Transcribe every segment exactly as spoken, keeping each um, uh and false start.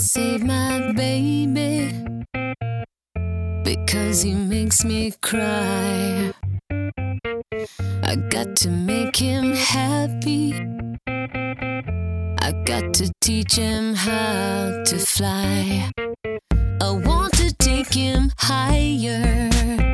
save my baby because he makes me cry. I got to make him happy. I got to teach him how to fly. I want to take him higher,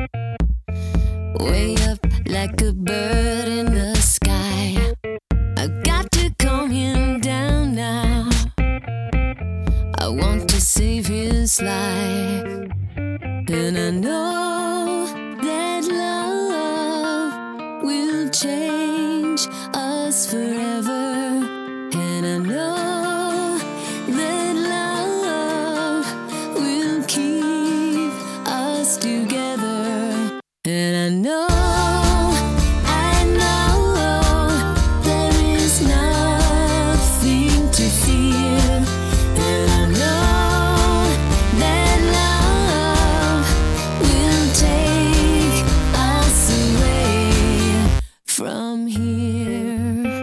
way up like a bird in the sky. I got to calm him down now. I want to save his life. And I know that love will change us forever. And I know that love will keep us together. And I know, I know there is nothing to fear. And I know that love will take us away from here.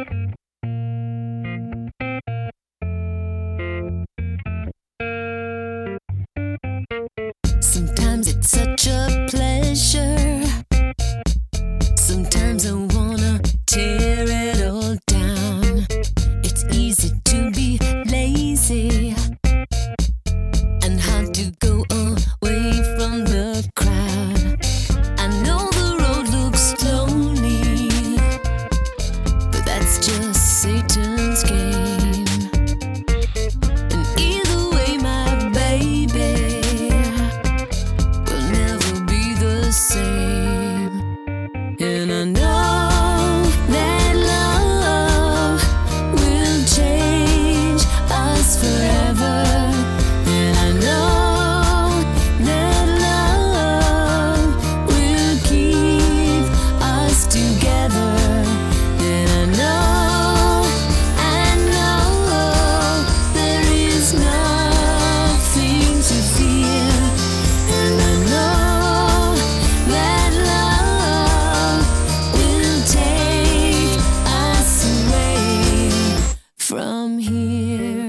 Sometimes it's such a pleasure. Sometimes I wanna tear it all down. It's easy to be lazy and hard to go away from the crowd. I know the road looks lonely, but that's just Satan's game. And either way, my baby will never be the same. And I know that love will change us forever. And I know that love will keep us together. And I know, I know there is nothing to fear. And I know that love will take us away from here.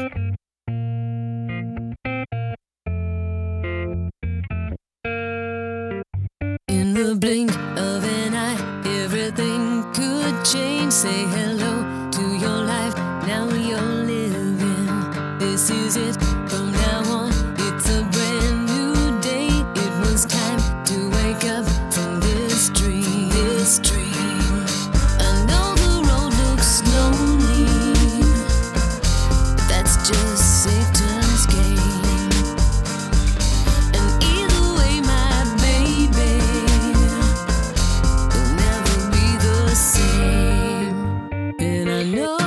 In the blink of an eye, everything could change. Say hello to your life, now you're living. This is it, from now on, it's a brand new day. It was time to wake up from this dream, this dream. I know the road looks lonely, but that's just Satan's game. And either way, my baby will never be the same. And I know